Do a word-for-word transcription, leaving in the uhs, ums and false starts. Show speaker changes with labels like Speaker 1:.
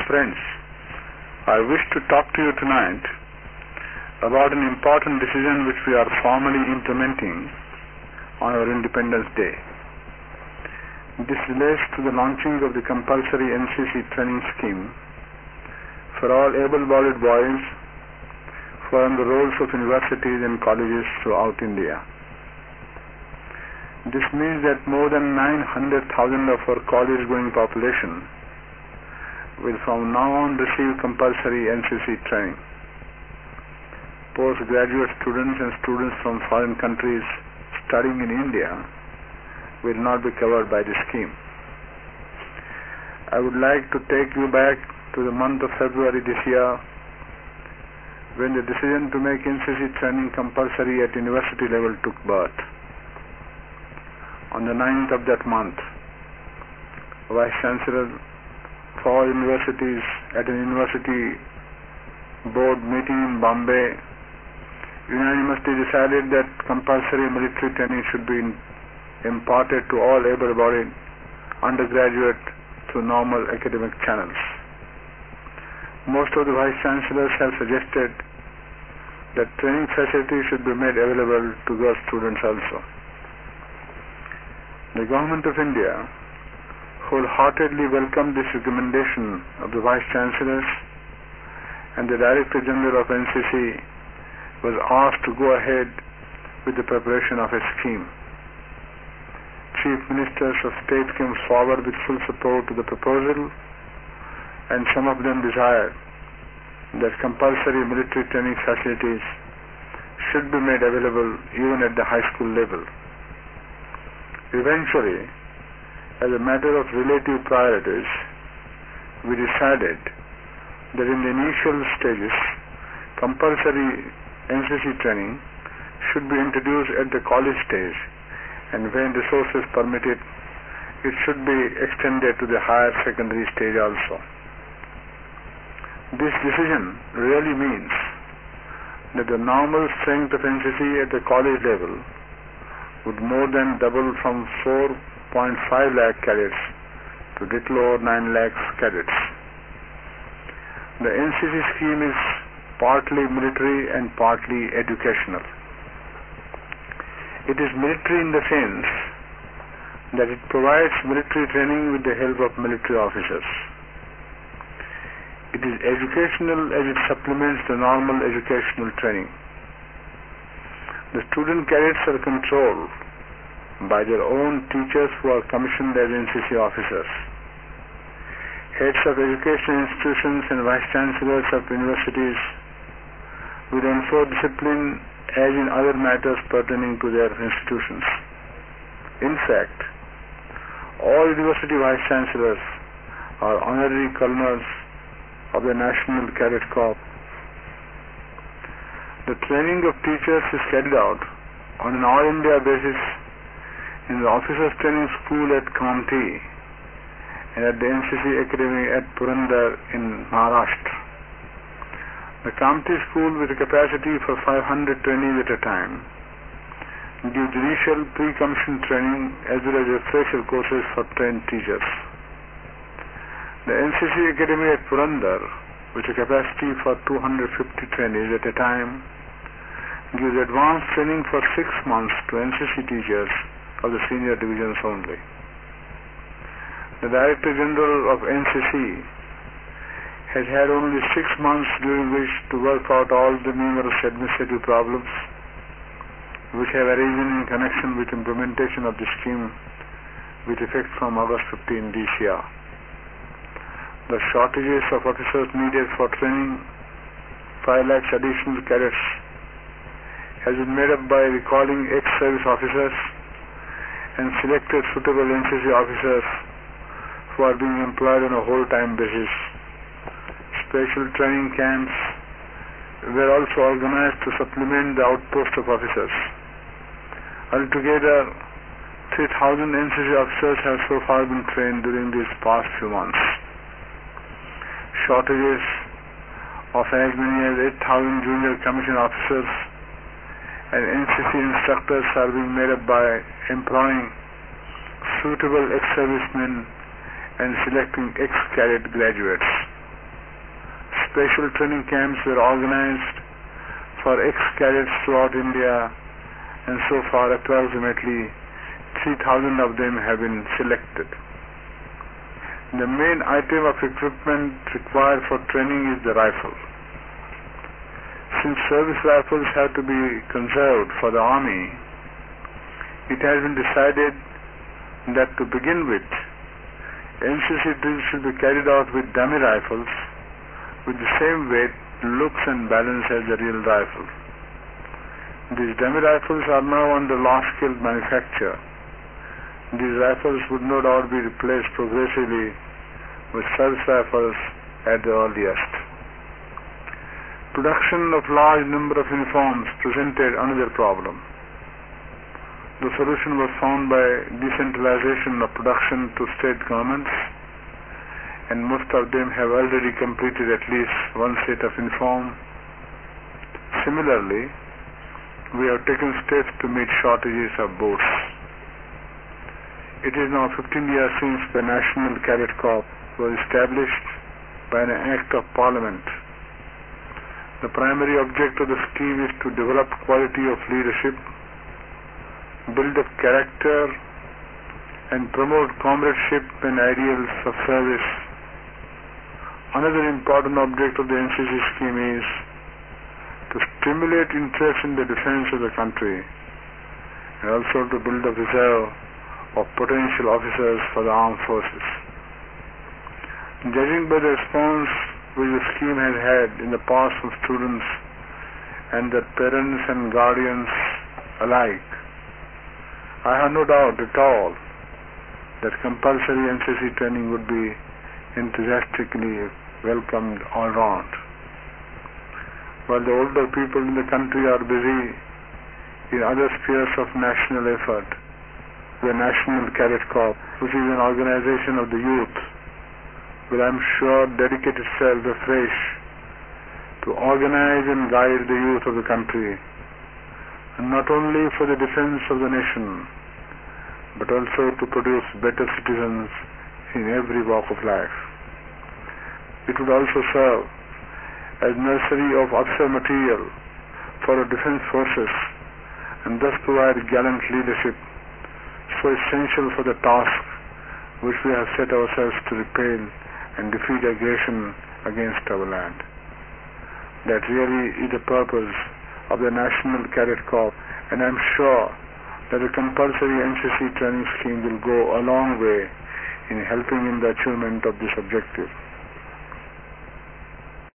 Speaker 1: friends, I wish to talk to you tonight about an important decision which we are formally implementing on our Independence Day. This relates to the launching of the compulsory N C C training scheme for all able-bodied boys for the roles of universities and colleges throughout India. This means that more than nine hundred thousand of our college-going population will from now on receive compulsory N C C training. Postgraduate students and students from foreign countries studying in India will not be covered by this scheme. I would like to take you back to the month of February this year, when the decision to make N C C training compulsory at university level took birth. On the ninth of that month, Vice Chancellor for universities at an university board meeting in Bombay unanimously decided that compulsory military training should be imparted to all able-bodied undergraduate through normal academic channels. Most of the Vice Chancellors have suggested that training facilities should be made available to those students also. The Government of India wholeheartedly welcomed this recommendation of the Vice Chancellors, and the Director General of N C C was asked to go ahead with the preparation of a scheme. Chief Ministers of State came forward with full support to the proposal, and some of them desired that compulsory military training facilities should be made available even at the high school level. Eventually, as a matter of relative priorities, we decided that in the initial stages, compulsory N C C training should be introduced at the college stage, and when resources permitted, it should be extended to the higher secondary stage also. This decision really means that the normal strength of N C C at the college level would more than double from four point five lakh cadets to little over nine lakh cadets. The N C C scheme is partly military and partly educational. It is military in the sense that it provides military training with the help of military officers. It is educational as it supplements the normal educational training. The student cadets are controlled by their own teachers who are commissioned as N C C officers. Heads of educational institutions and vice chancellors of universities will enforce discipline as in other matters pertaining to their institutions. In fact, all university vice chancellors are honorary colonels of the National Cadet Corps. The training of teachers is carried out on an all-India basis in the Officers Training School at Kamptee and at the N C C Academy at Purandar in Maharashtra. The Kamptee School, with a capacity for five hundred trainees at a time, gives initial pre-commissioned training as well as refresher courses for trained teachers. The N C C Academy at Purandar, with a capacity for two hundred fifty trainees at a time, gives advanced training for six months to N C C teachers of the senior divisions only. The Director General of N C C has had only six months during which to work out all the numerous administrative problems which have arisen in connection with implementation of the scheme with effect from August fifteenth this year. The shortages of officers needed for training five lakhs additional cadets has been made up by recalling ex-service officers and selected suitable N C C officers who are being employed on a whole-time basis. Special training camps were also organized to supplement the outpost of officers. Altogether, three thousand N C C officers have so far been trained during these past few months. Shortages of as many as eight thousand junior commissioned officers and N C C instructors are being made up by employing suitable ex-servicemen and selecting ex-cadet graduates. special training camps were organized for ex-cadets throughout India, and so far approximately three thousand of them have been selected. The main item of equipment required for training is the rifle. Since service rifles have to be conserved for the army, it has been decided that to begin with, N C C drills should be carried out with dummy rifles with the same weight, looks and balance as the real rifle. These dummy rifles are now under large-scale manufacture. These rifles would no doubt be replaced progressively with service rifles at the earliest. Production of large number of uniforms presented another problem. The solution was found by decentralization of production to state governments, and most of them have already completed at least one set of uniform. Similarly, we have taken steps to meet shortages of boots. It is now fifteen years since the National Cadet Corps was established by an Act of Parliament. The primary object of the scheme is to develop quality of leadership, build up character, and promote comradeship and ideals of service. Another important object of the N C C scheme is to stimulate interest in the defense of the country, and also to build a reserve of potential officers for the armed forces. Judging by the response which the scheme has had in the past from students and their parents and guardians alike, I have no doubt at all that compulsory N C C training would be enthusiastically welcomed all round. While the older people in the country are busy in other spheres of national effort, the National Cadet Corps, which is an organization of the youth, will, I am sure, dedicate itself afresh to organize and guide the youth of the country, and not only for the defense of the nation, but also to produce better citizens in every walk of life. It would also serve as nursery of officer material for our defense forces, and thus provide gallant leadership so essential for the task which we have set ourselves to repel and defeat aggression against our land. That really is the purpose of the National Cadet Corps, and I am sure that the compulsory N C C training scheme will go a long way in helping in the achievement of this objective.